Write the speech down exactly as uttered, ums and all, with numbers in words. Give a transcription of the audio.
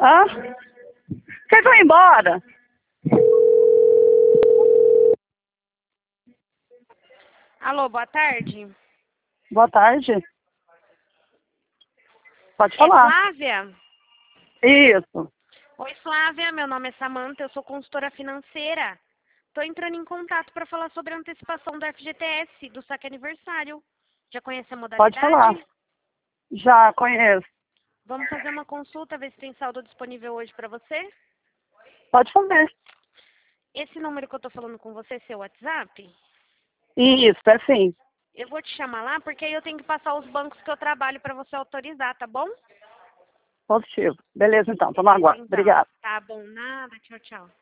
Hã? Vocês vão embora? Alô, boa tarde. Boa tarde. Pode É falar. Flávia? Isso. Oi, Flávia. Meu nome é Samanta, eu sou consultora financeira. Tô entrando em contato para falar sobre a antecipação do F G T S, do saque aniversário. Já conhece a Pode falar. modalidade? Já conheço. Vamos fazer uma consulta, ver se tem saldo disponível hoje para você? Pode fazer. Esse número que eu tô falando com você é seu WhatsApp? Isso, é sim. Eu vou te chamar lá porque aí eu tenho que passar os bancos que eu trabalho para você autorizar, tá bom? Positivo. Beleza, então. Tamo Beleza, aguardo. então. Obrigada. Tá bom, nada. Tchau, tchau.